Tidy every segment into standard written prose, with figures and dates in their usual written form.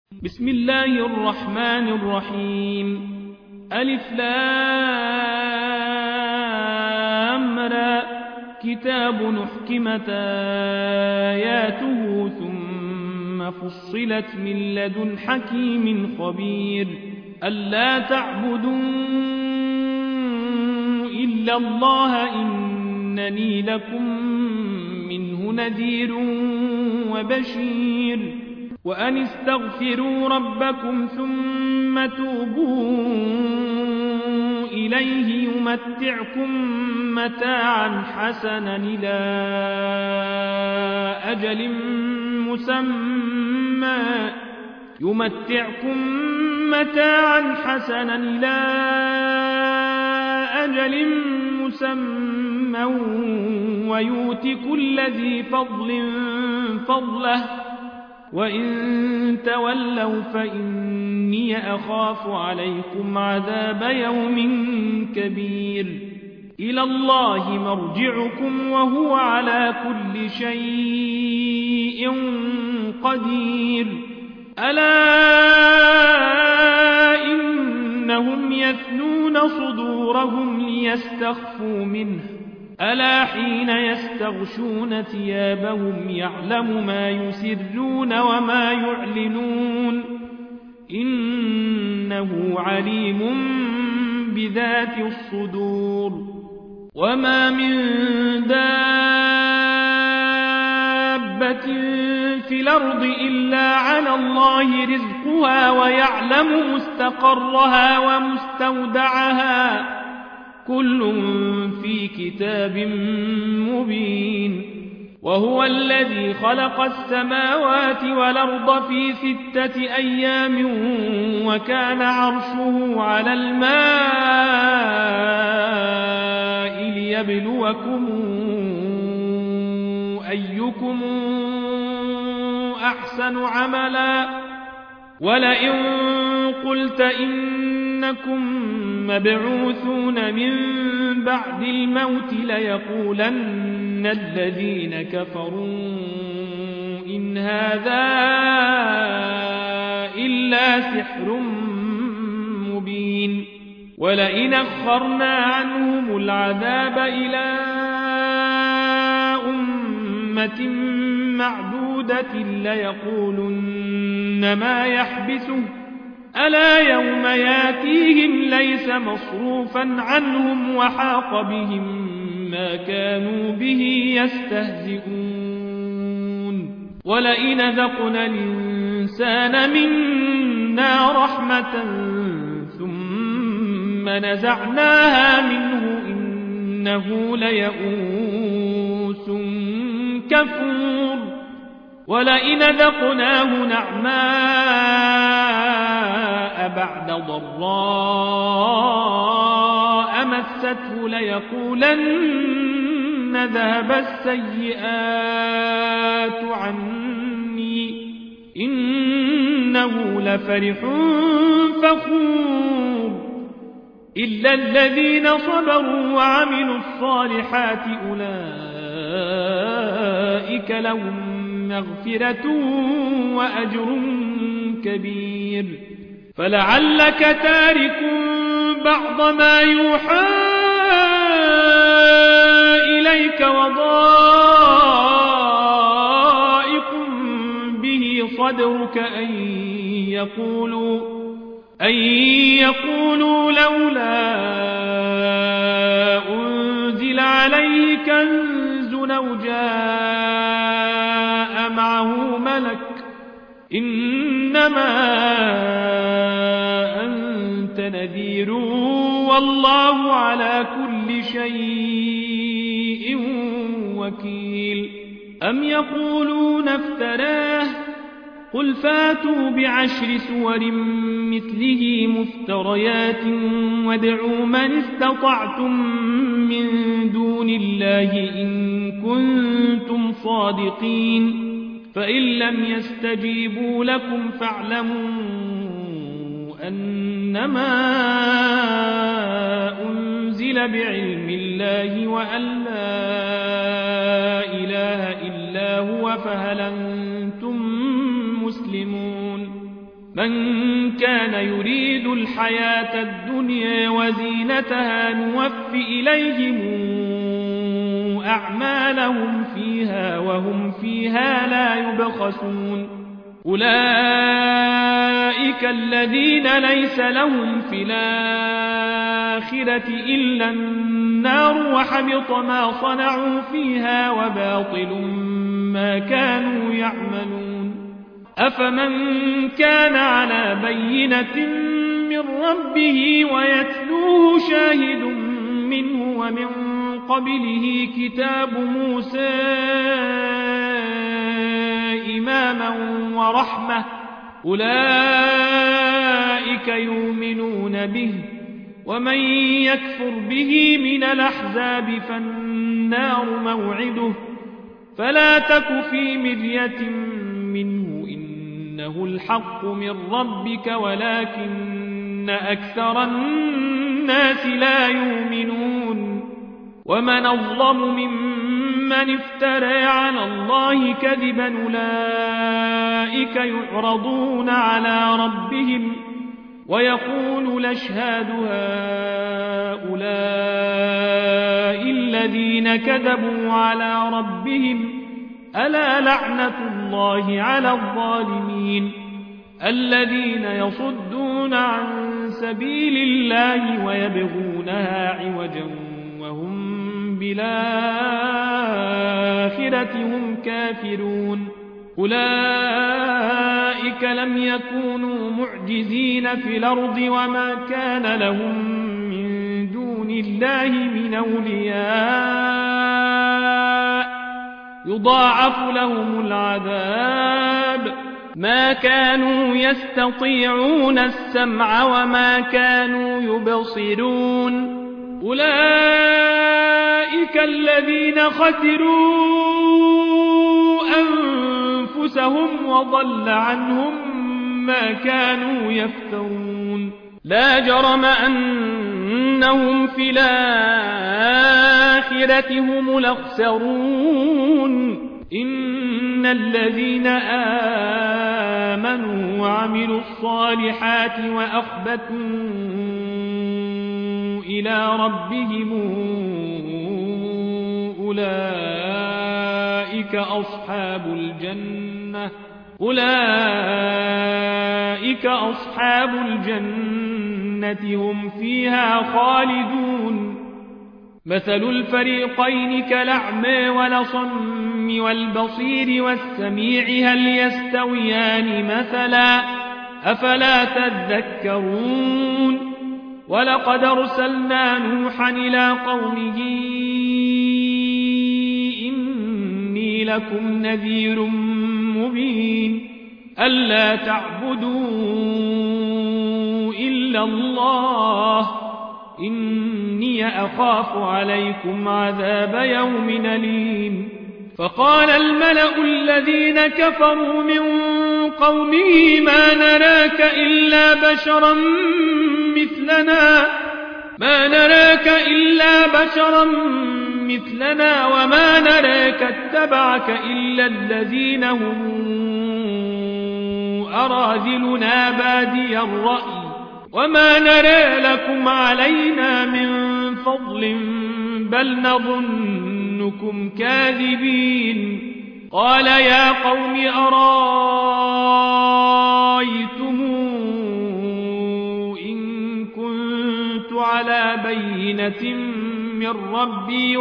بسم الله الرحمن الرحيم ألف لام را كتاب نحكمت آياته ثم فصلت من لدن حكيم خبير ألا تعبدوا إلا الله إنني لكم منه نذير وبشير وأن استغفروا ربكم ثم توبوا إليه يمتعكم متاعا حسنا إلى أجل مسمى ويؤت كل ذي فضل فضله وإن تولوا فإني أخاف عليكم عذاب يوم كبير إلى الله مرجعكم وهو على كل شيء قدير ألا إنهم يثنون صدورهم ليستخفوا منه ألا حين يستغشون ثيابهم يعلم ما يسرون وما يعلنون إنه عليم بذات الصدور وما من دابة في الأرض إلا على الله رزقها ويعلم مستقرها ومستودعها كل في كتاب مبين وهو الذي خلق السماوات والأرض في 6 أيام وكان عرشه على الماء ليبلوكم أيكم أحسن عملا ولئن قلت إنكم مبعوثون من بعد الموت ليقولن الذين كفروا إن هذا إلا سحر مبين ولئن أخرنا عنهم العذاب إلى أمة معدودة ليقولن ما يحبسه ألا يوم ياتيهم ليس مصروفا عنهم وحاق بهم ما كانوا به يستهزئون ولئن ذقنا الإنسان منا رحمة ثم نزعناها منه إنه ليئوس كفور ولئن ذقناه نعماء بعد ضراء مسته ليقولن ذهب السيئات عني إنه لفرح فخور إلا الذين صبروا وعملوا الصالحات أولئك لهم مغفرة وأجر كبير فلعلك تارك بعض ما يوحى إليك وضائق به صدرك أن يقولوا لولا أنزل عليه كنز أو جاء معه ملك إنما أنت نذير والله على كل شيء وكيل أم يقولون افتراه قل فاتوا ب10 سور مثله مفتريات وادعوا من استطعتم من دون الله إن كنتم صادقين فإن لم يستجيبوا لكم فاعلموا أنما أنزل بعلم الله وأن لا إله إلا هو فهل أنتم مسلمون من كان يريد الحياة الدنيا وزينتها نوف إليهم أعمالهم فيها وهم فيها لا يبخسون أولئك الذين ليس لهم في الآخرة إلا النار وحبط ما صنعوا فيها وباطل ما كانوا يعملون أفمن كان على بينة من ربه ويتلوه شاهد منه ومن قبله كتاب موسى إماما ورحمة أولئك يؤمنون به ومن يكفر به من الأحزاب فالنار موعده فلا تك في مرية منه إنه الحق من ربك ولكن أكثر الناس لا يؤمنون ومن أظلم ممن افترى على الله كذبا أولئك يعرضون على ربهم ويقول الأشهاد هؤلاء الذين كذبوا على ربهم ألا لعنة الله على الظالمين الذين يصدون عن سبيل الله ويبغونها عوجا وهم بالآخرة هم كافرون أولئك لم يكونوا معجزين في الأرض وما كان لهم من دون الله من أولياء يضاعف لهم العذاب ما كانوا يستطيعون السمع وما كانوا يبصرون أولئك الذين خسروا أنفسهم وضل عنهم ما كانوا يفترون لا جرم أنهم في الآخرة هم الأخسرون إن الذين آمنوا وعملوا الصالحات وأخبتوا إلى ربهم أولئك أصحاب الجنة هم فيها خالدون مثل الفريقين كالأعمى والأصم والبصير والسميع هل يستويان مثلا أفلا تذكرون ولقد أرسلنا نوحا إلى قومه إني لكم نذير مبين ألا تعبدوا إلا الله إني أخاف عليكم عذاب يوم أليم فقال الملأ الذين كفروا من قومه ما نراك إلا بشرا مثلنا وما نراك اتبعك إلا الذين هم أراذلنا بادي الرأي وما نرى لكم علينا من فضل بل نظنكم كاذبين قال يا قوم أرايتم إن كنت على بينة من ربي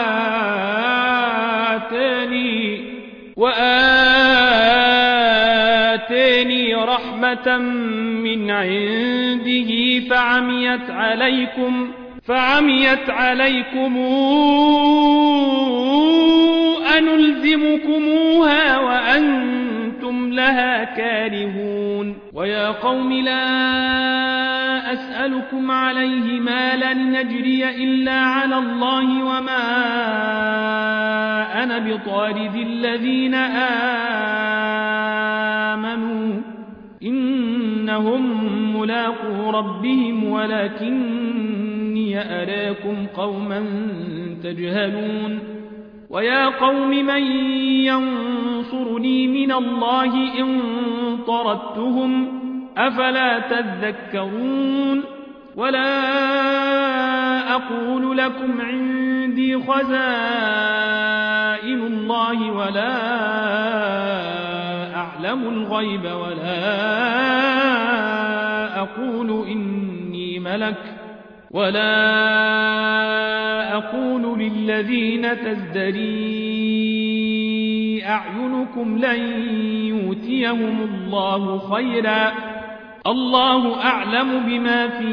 وآتاني رحمة من عنده فعميت عليكم أنلزمكموها وأنتم لها كارهون ويا قوم لا أسألكم عليه مالا نجري إلا على الله وما أنا بطارد الذين آمنوا إنهم ملاقو ربهم ولكني أراكم قوما تجهلون ويا قوم من ينصرني من الله إن طردتهم أفلا تذكرون ولا أقول لكم عندي خزائن الله ولا أعلم الغيب ولا أقول إني ملك ولا أقول للذين تزدري أعينكم لن يؤتيهم الله خيرا الله أعلم بما في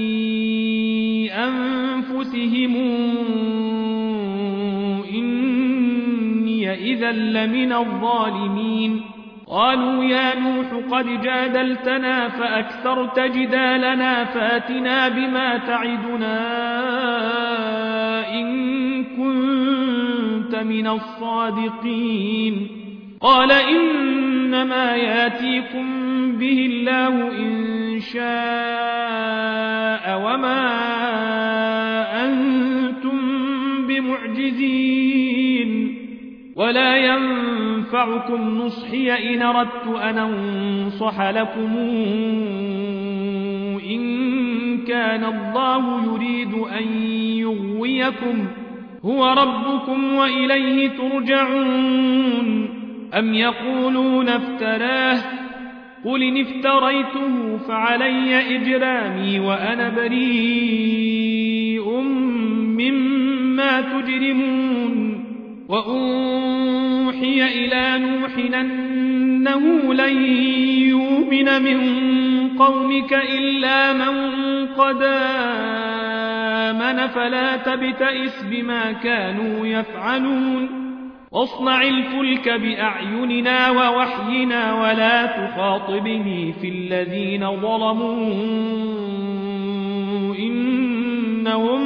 أنفسهم إني إذا لمن الظالمين قالوا يا نوح قد جادلتنا فأكثرت جدالنا فاتنا بما تعدنا إن كنت من الصادقين قال إنما ياتيكم به الله إن شاء وما أنتم بمعجزين ولا ينفعكم نصحي إن أردت أن أنصح لكم إن كان الله يريد أن يغويكم هو ربكم وإليه ترجعون أم يقولون افتراه قل إن افتريته فعلي إجرامي وأنا بريء مما تجرمون وأوحي إلى نوح أنه لن يؤمن من قومك إلا من قد آمن فلا تبتئس بما كانوا يفعلون واصنع الفلك بأعيننا ووحينا ولا تخاطبني في الذين ظلموا إنهم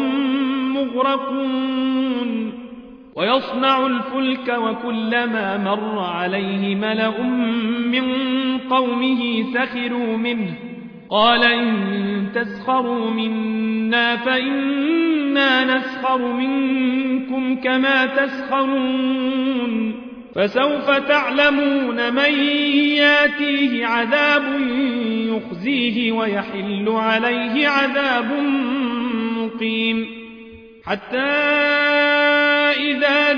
مغرقون ويصنع الفلك وكلما مر عليه ملأ من قومه سخروا منه قال إن تسخروا منا فإنا نسخر منكم كما تسخرون فسوف تعلمون من ياتيه عذاب يخزيه ويحل عليه عذاب مقيم حتى إذا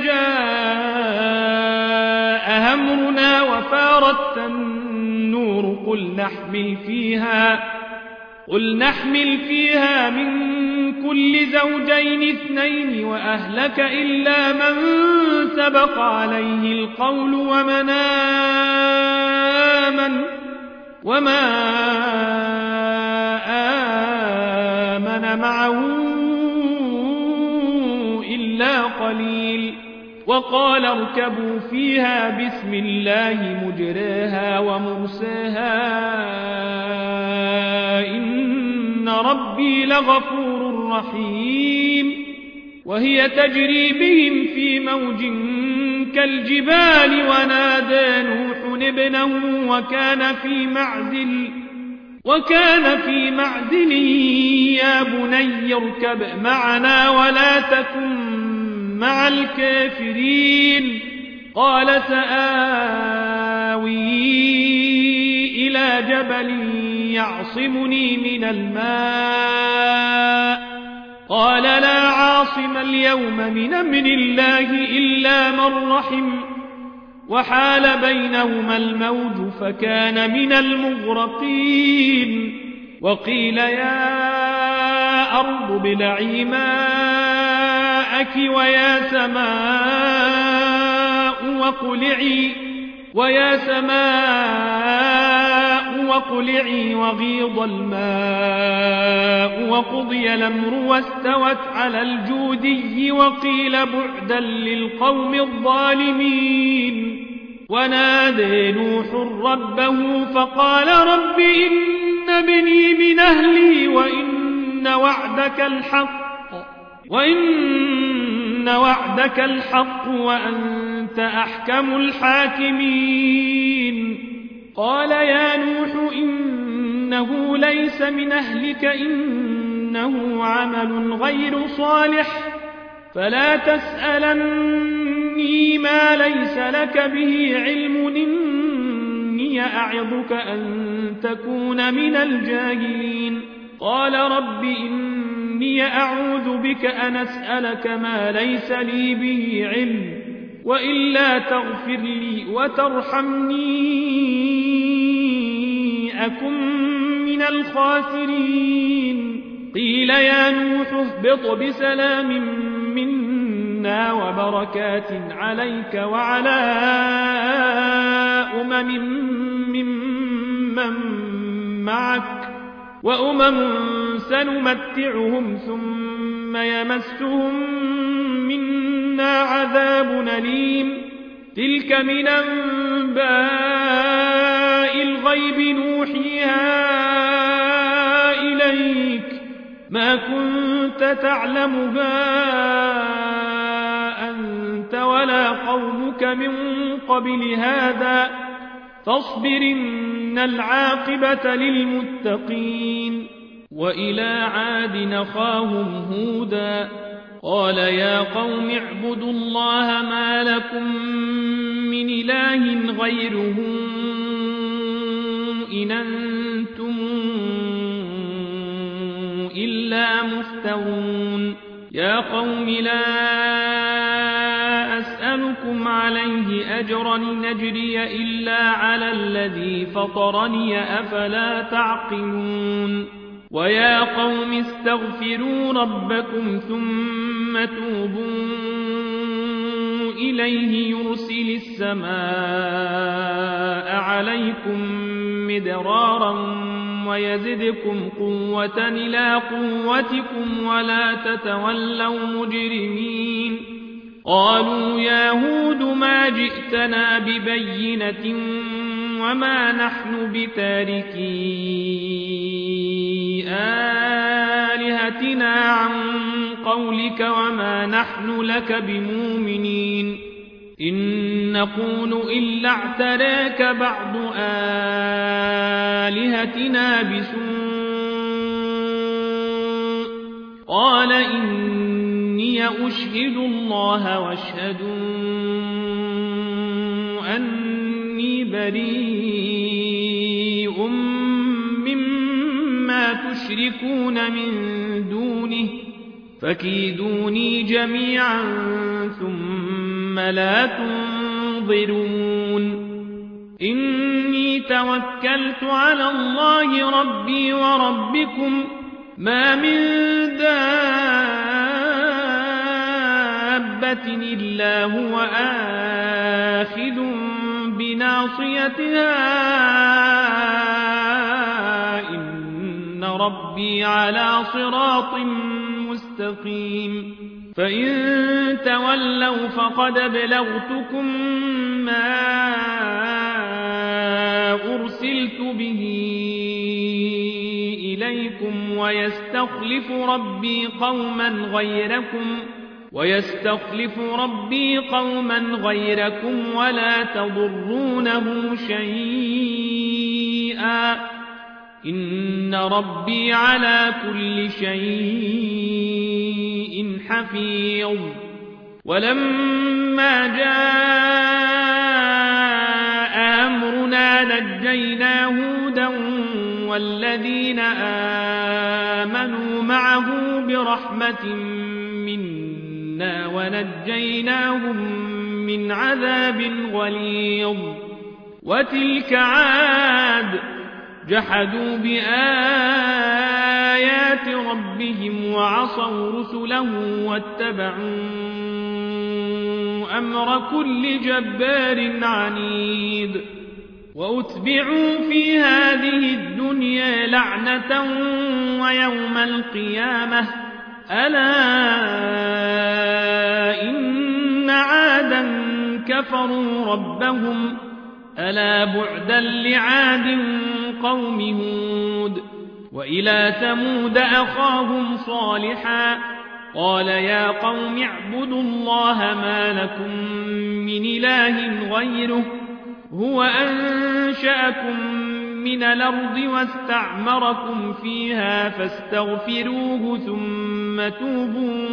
جاء أمرنا وفارت النور قل نحمل فيها من كل زوجين اثنين وأهلك إلا من سبق عليه القول وما آمن معه إلا قليل وقال اركبوا فيها بسم الله مجراها ومرساها إن ربي لغفور رحيم وهي تجري بهم في موج كالجبال ونادى نوح ابنه وكان في معزل يا بني اركب معنا ولا تكن مع الكافرين قال سآوي إلى جبل يعصمني من الماء قال لا عاصم اليوم من أمر الله إلا من رحم وحال بينهما الموج فكان من المغرقين وقيل يا أرض ابلعي ماءك ويا سماء وقلعي وغيض الماء وقضي الأمر واستوت على الجودي وقيل بعدا للقوم الظالمين ونادى نوح ربه فقال رب إن ابني من أهلي وإن وعدك الحق وأنت أحكم الحاكمين قال يا نوح إنه ليس من أهلك إنه عمل غير صالح فلا تسألني ما ليس لك به علم إني أعظك أن تكون من الجاهلين قال رب إني أعوذ بك أن أسألك ما ليس لي به علم وإلا تغفر لي وترحمني أكن من الخاسرين قيل يا نوح اهبط بسلام منا وبركات عليك وعلى ممن معك سنمتعهم ثم يمسهم منا عذاب أليم تلك من أنباء الغيب نوحيها إليك ما كنت تعلمها أنت ولا قومك من قبل هذا فاصبر إن العاقبة للمتقين وإلى عاد أخاهم هودا قال يا قوم اعبدوا الله ما لكم من إله غيره إن أنتم إلا مفترون يا قوم لا أسألكم عليه أجرا نجري إلا على الذي فطرني أفلا تعقلون ويا قوم استغفروا ربكم ثم توبوا إليه يرسل السماء عليكم مدرارا ويزدكم قوة إلى قوتكم ولا تتولوا مجرمين قالوا يا هود ما جئتنا ببينة وما نحن بتاركي آلهتنا عن قولك وما نحن لك بمؤمنين إن نقول إلا اعتراك بعض آلهتنا بسوء قال إني أشهد الله واشهدوا أني بريء مما تشركون من دونه فكيدوني جميعا ثم لا تنظرون إني توكلت على الله ربي وربكم ما من دابة إلا هو آخذ بناصيتها إن ربي على صراط مستقيم فإن تولوا فقد بلغتكم ما أرسلت به إليكم ويستخلف ربي قوما غيركم ولا تضرونه شيئا إن ربي على كل شيء حفيظ ولما جاء أمرنا نجينا هودا والذين آمنوا معه برحمة منا ونجيناهم من عذاب غليظ وتلك عاد جحدوا بآيات ربهم وعصوا رسله واتبعوا أمر كل جبار عنيد وأتبعوا في هذه الدنيا لعنة ويوم القيامة ألا إن عادا كفروا ربهم ألا بعدا لعاد قوم هود وإلى ثمود أخاهم صالحا قال يا قوم اعبدوا الله ما لكم من إله غيره هو أنشأكم من الأرض واستعمركم فيها فاستغفروه ثم توبوا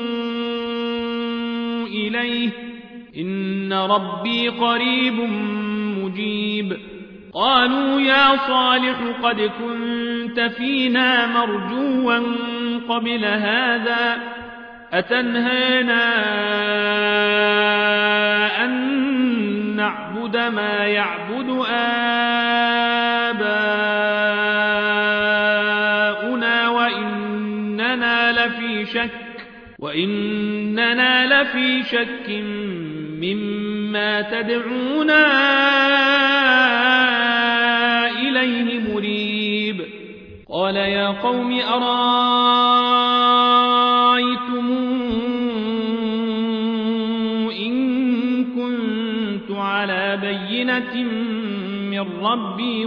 إليه إن ربي قريب مجيب قالوا يا صالح قد كنت فينا مرجوا قبل هذا أتنهانا أن نعبد ما يعبد آباؤنا وإننا لفي شك مما تدعونا إليه مريب قال يا قوم أرأيتم إن كنت على بينة من ربي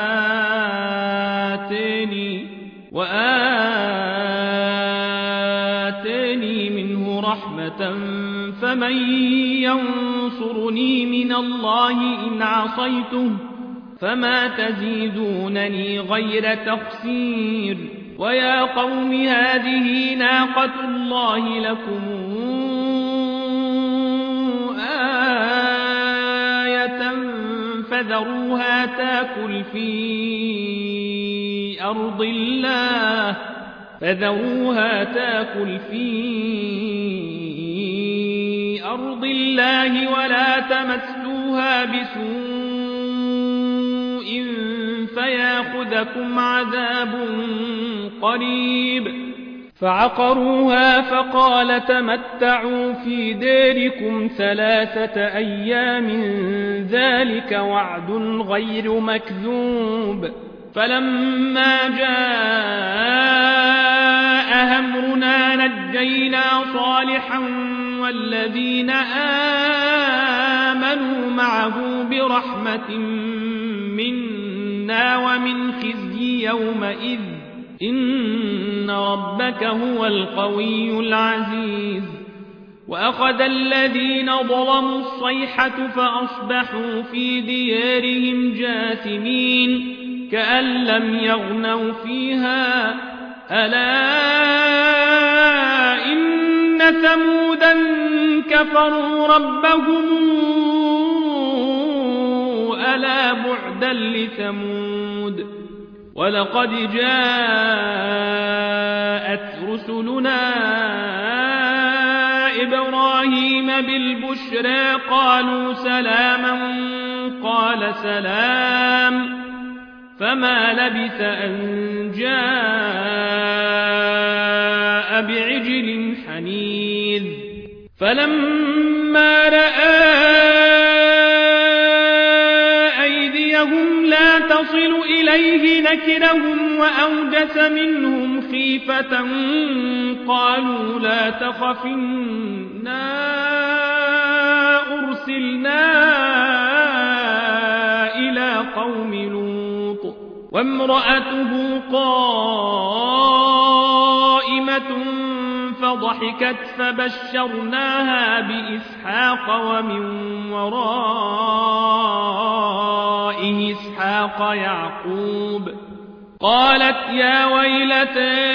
وآتاني منه رحمة فمن ينصرني من الله إن عصيته فما تزيدونني غير تخسير ويا قوم هذه ناقة الله لكم آية فذروها تاكل في أرض الله ولا تمسوها بسوء فياخذكم عذاب قريب فعقروها فقال تمتعوا في ديركم 3 أيام ذلك وعد غير مكذوب فلما جاء أمرنا نجينا صالحا والذين آمنوا معه برحمة منا ومن خزي يومئذ إن ربك هو القوي العزيز وأخذ الذين ظلموا الصيحة فأصبحوا في ديارهم جاثمين كأن لم يغنوا فيها ألا إن ثمودا كفروا ربهم ألا بعدا لثمود ولقد جاءت رسلنا إبراهيم بالبشرى قالوا سلاما قال سلام فما لبث أن جاء بعجل حنيذ فلما رأى أيديهم لا تصل إليه نكرهم وأوجس منهم خيفة قالوا لا تخف إنا أرسلنا إلى قوم لوط وامرأته قائمة فضحكت فبشرناها بإسحاق ومن وراء إسحاق يعقوب قالت يا ويلتى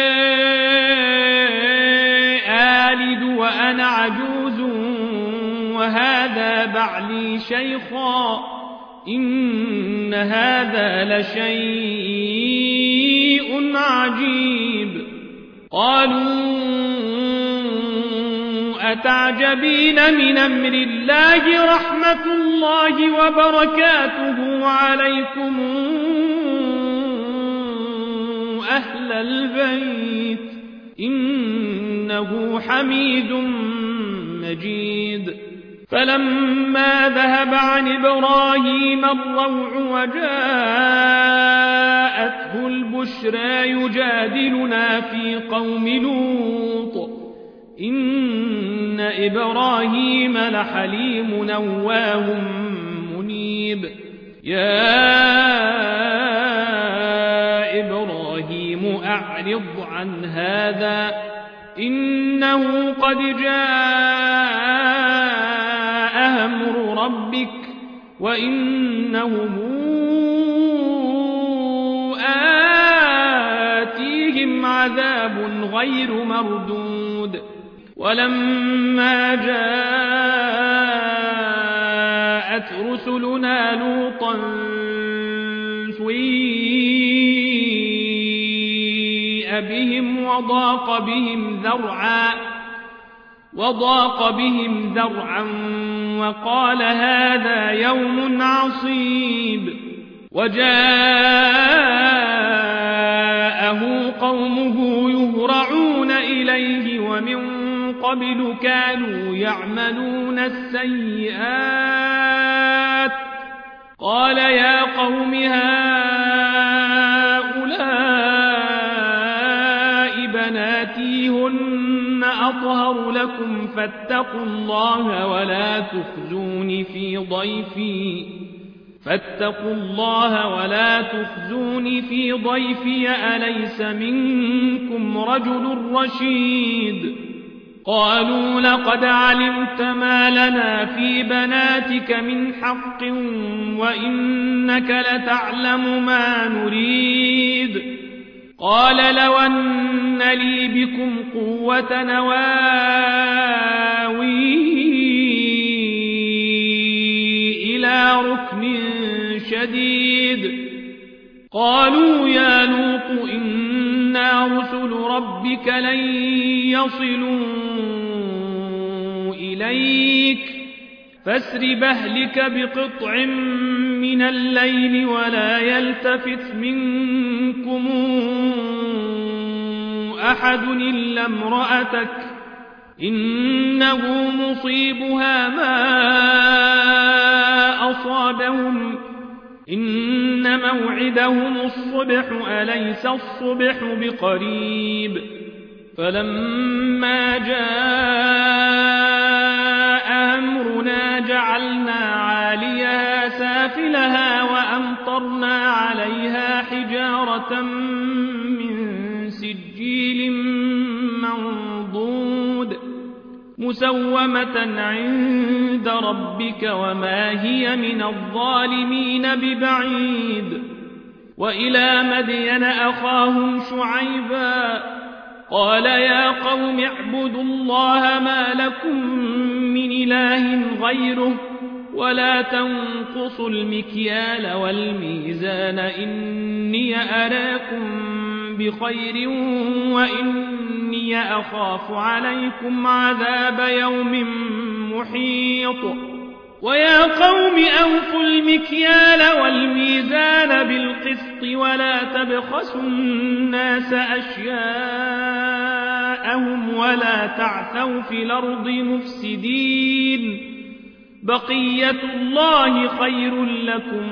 آلد وأنا عجوز وهذا بعلي شيخا إن هذا لشيء عجيب قالوا أتعجبين من أمر الله رحمة الله وبركاته عليكم أهل البيت إنه حميد مجيد فلما ذهب عن إبراهيم الروع وجاءته البشرى يجادلنا في قوم لوط إن إبراهيم لحليم نواه منيب يا إبراهيم أعرض عن هذا إنه قد جاء أمر ربك وإنهم آتيهم عذاب غير مردود ولما جاءت رسلنا لوطا سيء بهم وضاق بهم ذرعا وقال هذا يوم عصيب وجاءه قومه يهرعون إليه ومن قبل كانوا يعملون السيئات قال يا قوم هؤلاء بناتي هن أطهر لكم فاتقوا الله ولا تخزوني في ضيفي أليس منكم رجل رشيد قالوا لقد علمت ما لنا في بناتك من حق وإنك لتعلم ما نريد قال لو أن لي بكم قوة نواوي إلى ركن شديد قالوا يا لوط إنا رسل ربك لن يصلوا إليك فاسر بأهلك بقطع من الليل ولا يلتفت منكم أحد إلا امرأتك إنه مصيبها ما أصابهم إن موعدهم الصبح أليس الصبح بقريب فلما جاء أمرنا جعلنا عاليها سافلها وأمطرنا عليها حجارة من سجيل منضود مسومة عند ربك وما هي من الظالمين ببعيد وإلى مدين أخاهم شعيبا قال يا قوم اعبدوا الله ما لكم من إله غيره ولا تنقصوا المكيال والميزان إني أراكم بخير وإني أخاف عليكم عذاب يوم محيط ويا قوم أوفوا المكيال والميزان بالقسط ولا تبخسوا الناس أشياءهم ولا تعثوا في الأرض مفسدين بقية الله خير لكم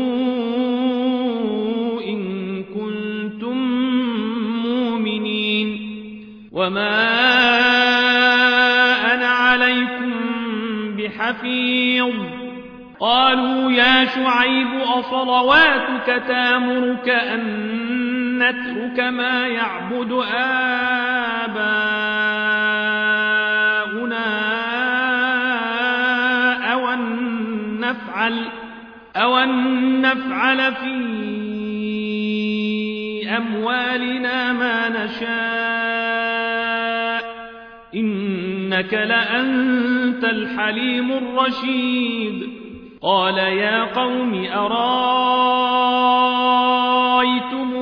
إن كنتم مؤمنين وما أنا عليكم بحفيظ قالوا يا شعيب أصلواتك تامرك أن نترك ما يعبد آباؤنا أو أن نفعل في أموالنا ما نشاء إنك لأنت الحليم الرشيد قال يا قوم أرايتم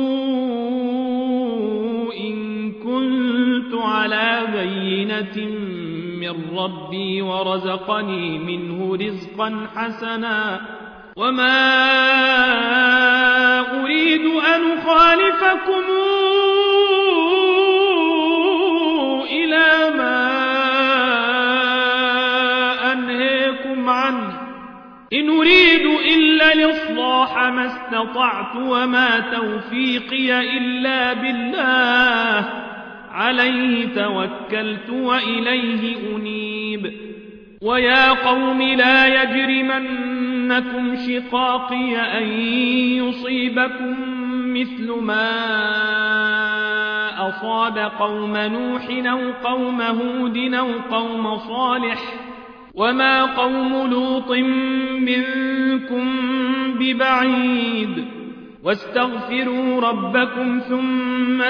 إن كنت على بينة من ربي ورزقني منه رزقا حسنا وما أريد أن أخالفكم إلى ما أنهيكم عنه إن أريد إلا الإصلاح ما استطعت وما توفيقي إلا بالله عليه توكلت وإليه أنيب ويا قوم لا يجرمنكم شقاقي أن يصيبكم مثل ما أصاب قوم نوح أو قوم هود أو قوم صالح وما قوم لوط منكم ببعيد واستغفروا ربكم ثم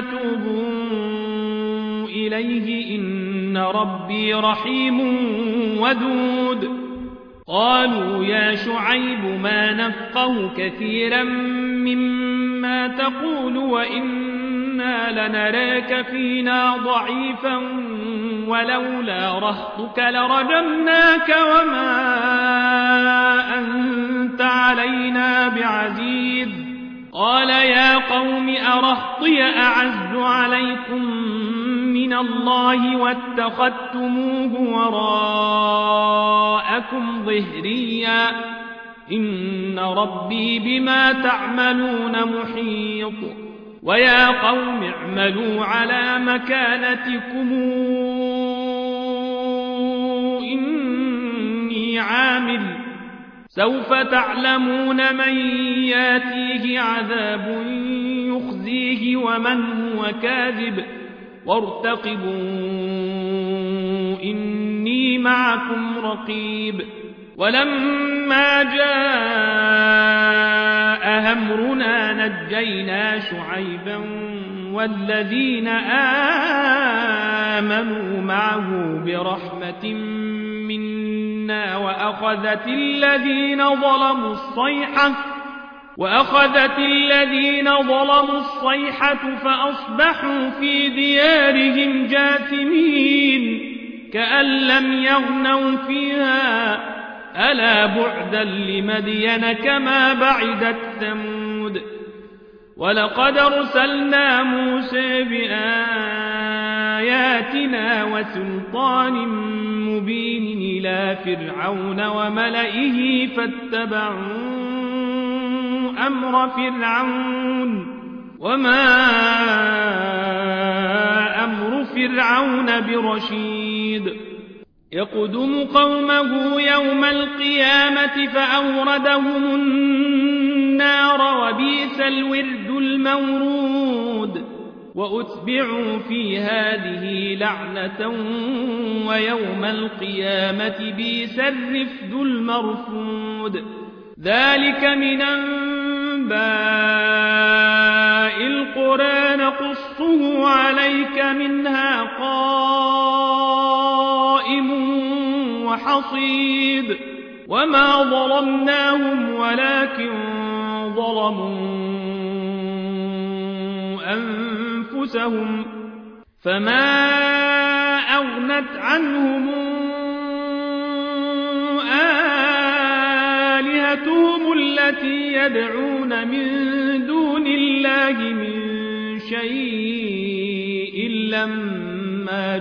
توبوا إليه إن ربي رحيم ودود قالوا يا شعيب ما نفقه كثيرا مما تقول وإنا إنا لنراك فينا ضعيفا ولولا رهطك لرجمناك وما أنت علينا بعزيز قال يا قوم أرهطي أعز عليكم من الله واتخذتموه وراءكم ظهريا إن ربي بما تعملون محيط ويا قوم اعملوا على مكانتكم إني عامل سوف تعلمون من ياتيه عذاب يخزيه ومن هو كاذب وارتقبوا إني معكم رقيب ولما جاء أمرنا نجينا شعيبا والذين آمنوا معه برحمة منا وأخذت الذين ظلموا الصيحة فأصبحوا في ديارهم جاثمين كأن لم يغنوا فيها ألا بعدا لمدين كما بعدت ثمود ولقد أرسلنا موسى بآياتنا وسلطان مبين إلى فرعون وملئه فاتبعوا أمر فرعون وما أمر فرعون برشيد يقدم قومه يوم القيامة فأوردهم النار وبئس الورد المورود وأتبعوا في هذه لعنة ويوم القيامة بئس الرفد المرفود ذلك من أنباء القرى نقصه عليك منها قائم وحصيد وما ظلمناهم ولكن ظلموا أنفسهم فما أغنت عنهم آلهتهم التي يدعون من دون الله من شيء لما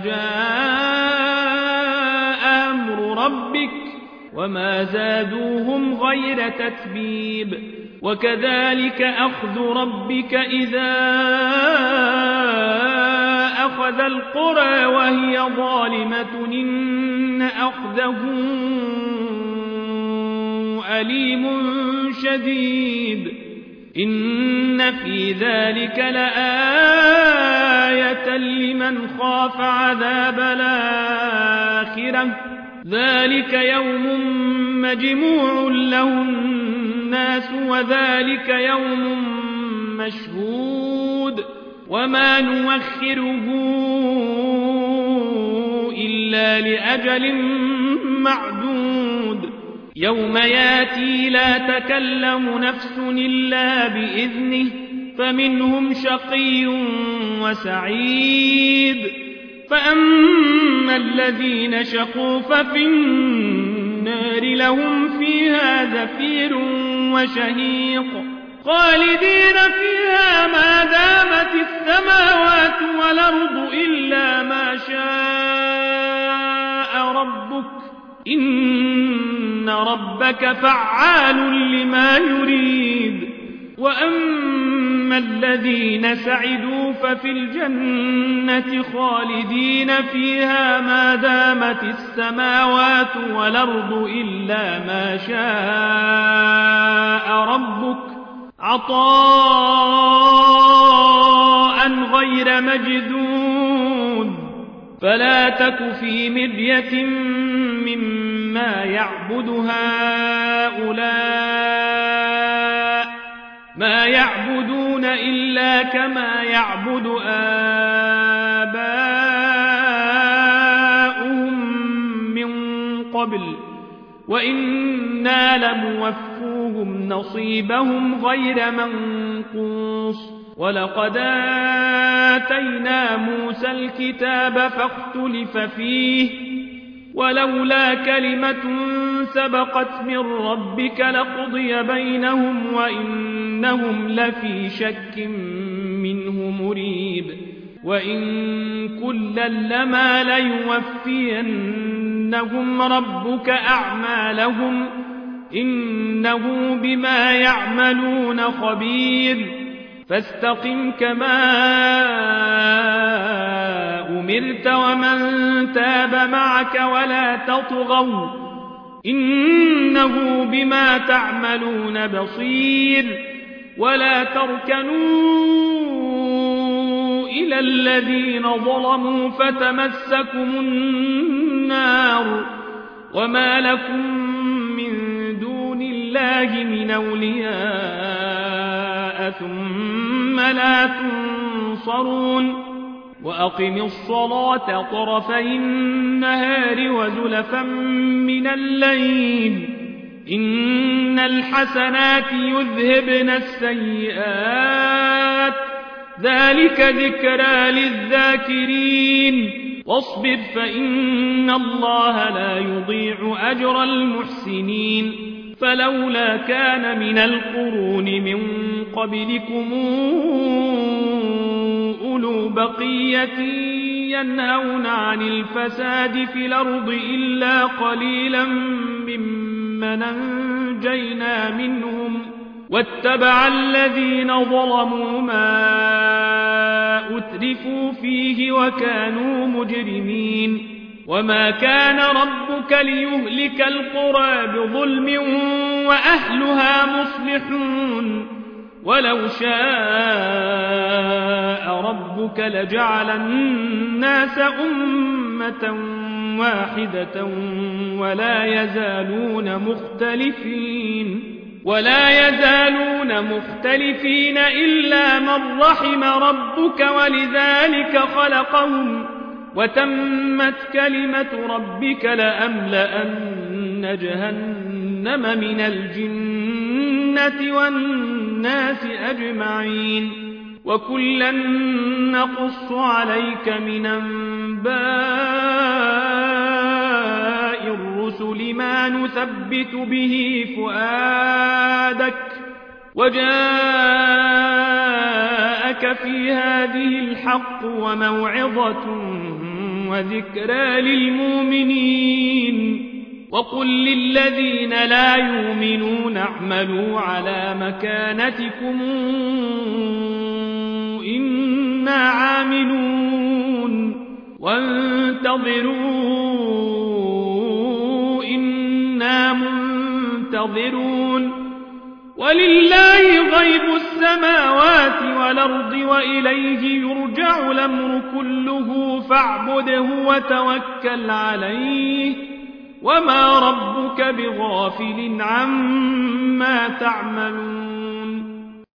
جاء أمر ربك وما زادوهم غير تتبيب وكذلك أخذ ربك إذا أخذ القرى وهي ظالمة إن أخذه أليم شديد إن في ذلك لآية لمن خاف عذاب الآخرة ذلك يوم مجموع له الناس وذلك يوم مشهود وما نوخره إلا لأجل معدود يوم ياتي لا تكلم نفس إلا بإذنه فمنهم شقي وسعيد فأما الذين شقوا ففي النار لهم فيها زفير وشهيق خالدين فيها ما دامت السماوات والأرض إلا ما شاء ربك إن ربك فعال لما يريد وأما الذين سعدوا ففي الجنة خالدين فيها ما دامت السماوات والأرض إلا ما شاء ربك عطاء غير مجدود فلا تك في مرية مما يعبد هؤلاء ما يعبدون إلا كما يعبد آباؤهم من قبل وإنا لموفوهم نصيبهم غير منقوص ولقد آتينا موسى الكتاب فاختلف فيه ولولا كلمة سبقت من ربك لقضي بينهم وإنهم لفي شك منه مريب وإن كلا لما ليوفينهم ربك أعمالهم إنه بما يعملون خبير فاستقم كما أمرت ومن تاب معك ولا تطغوا إنه بما تعملون بصير ولا تركنوا إلى الذين ظلموا فتمسكم النار وما لكم من دون الله من أولياء ثم لا تنصرون وأقم الصلاة طرفي النهار وزلفا من الليل إن الحسنات يذهبن السيئات ذلك ذكرى للذاكرين واصبر فإن الله لا يضيع أجر المحسنين فلولا كان من القرون من قبلكم أولو بقية ينهون عن الفساد في الأرض إلا قليلا ممن أنجينا منهم واتبع الذين ظلموا ما أترفوا فيه وكانوا مجرمين وما كان ربك ليهلك القرى بظلم وأهلها مصلحون ولو شاء ربك لجعل الناس أمة واحدة ولا يزالون مختلفين إلا من رحم ربك ولذلك خلقهم وتمت كلمة ربك لأملأن جهنم من الجنة والناس أجمعين وكلا نقص عليك من أنباء الرسل ما نثبت به فؤادك وجاءك في هذه الحق وموعظة وذكرى للمؤمنين وقل للذين لا يؤمنون اعملوا على مكانتكم إنا عاملون وانتظروا إنا منتظرون ولله غيب السماوات والأرض وإليه يرجع الأمر كله فاعبده وتوكل عليه وما ربك بغافل عما تعملون